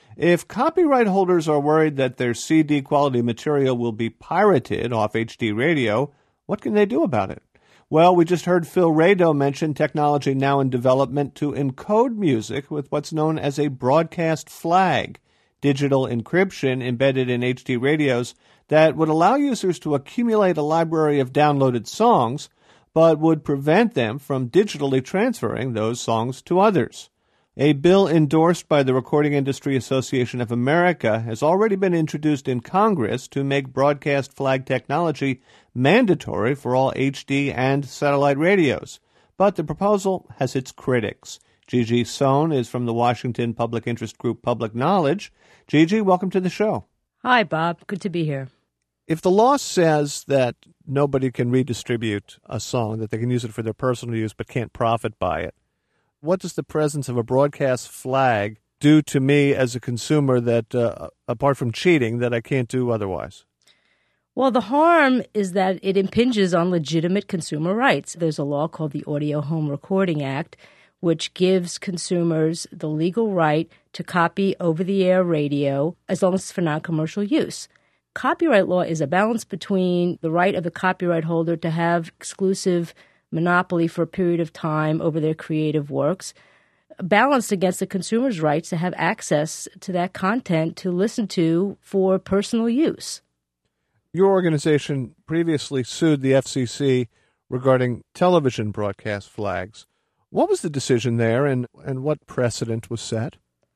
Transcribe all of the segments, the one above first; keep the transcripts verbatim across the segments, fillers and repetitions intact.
If copyright holders are worried that their C D quality material will be pirated off H D radio, what can they do about it? Well, we just heard Phil Rado mention technology now in development to encode music with what's known as a broadcast flag, digital encryption embedded in H D radios that would allow users to accumulate a library of downloaded songs, but would prevent them from digitally transferring those songs to others. A bill endorsed by the Recording Industry Association of America has already been introduced in Congress to make broadcast flag technology mandatory for all H D and satellite radios. But the proposal has its critics. Gigi Sohn is from the Washington public interest group Public Knowledge. Gigi, welcome to the show. Hi, Bob. Good to be here. If the law says that nobody can redistribute a song, that they can use it for their personal use but can't profit by it, what does the presence of a broadcast flag do to me as a consumer that, uh, apart from cheating, that I can't do otherwise? Well, the harm is that it impinges on legitimate consumer rights. There's a law called the Audio Home Recording Act, which gives consumers the legal right to copy over-the-air radio as long as it's for non-commercial use. Copyright law is a balance between the right of the copyright holder to have exclusive monopoly for a period of time over their creative works, balanced against the consumer's rights to have access to that content to listen to for personal use. Your organization previously sued the F C C regarding television broadcast flags. What was the decision there, and, and what precedent was set?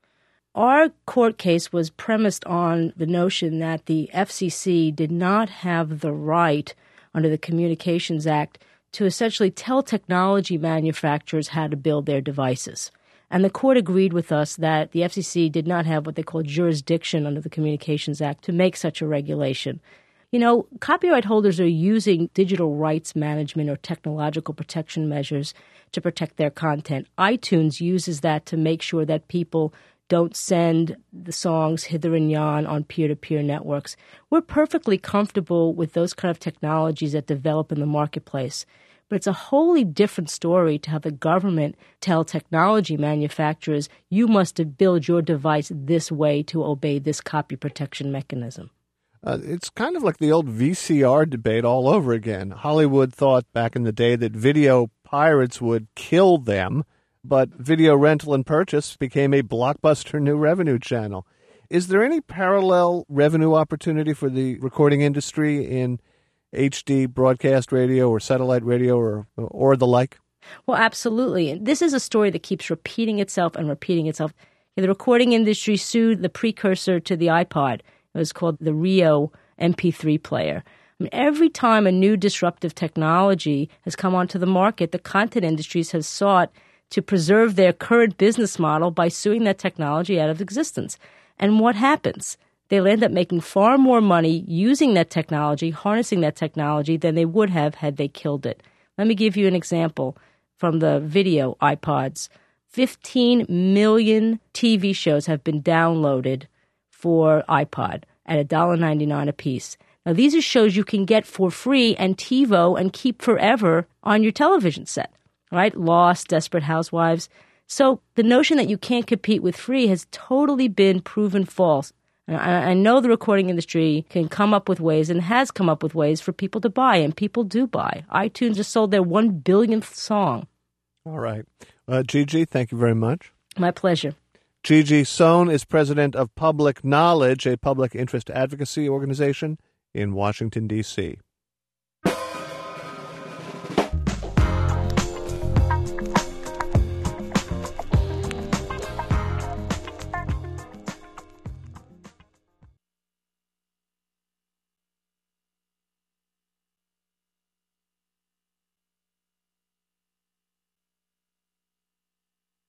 Our court case was premised on the notion that the F C C did not have the right under the Communications Act to essentially tell technology manufacturers how to build their devices. And the court agreed with us that the F C C did not have what they call jurisdiction under the Communications Act to make such a regulation. You know, copyright holders are using digital rights management or technological protection measures to protect their content. iTunes uses that to make sure that people don't send the songs hither and yon on peer-to-peer networks. We're perfectly comfortable with those kind of technologies that develop in the marketplace. But it's a wholly different story to have the government tell technology manufacturers, you must build your device this way to obey this copy protection mechanism. Uh, it's kind of like the old V C R debate all over again. Hollywood thought back in the day that video pirates would kill them, but video rental and purchase became a blockbuster new revenue channel. Is there any parallel revenue opportunity for the recording industry in H D broadcast radio or satellite radio or or the like? Well, absolutely. This is a story that keeps repeating itself and repeating itself. The recording industry sued the precursor to the iPod. It was called the Rio M P three player. I mean, every time a new disruptive technology has come onto the market, the content industries have sought to preserve their current business model by suing that technology out of existence. And what happens? They'll end up making far more money using that technology, harnessing that technology, than they would have had they killed it. Let me give you an example from the video iPods. fifteen million T V shows have been downloaded for iPod at one dollar ninety-nine a piece. Now, these are shows you can get for free and TiVo and keep forever on your television set, right? Lost, Desperate Housewives. So the notion that you can't compete with free has totally been proven false. And I, I know the recording industry can come up with ways and has come up with ways for people to buy, and people do buy. iTunes just sold their one billionth song. All right. Uh, Gigi, thank you very much. My pleasure. Gigi Sohn is president of Public Knowledge, a public interest advocacy organization in Washington, D C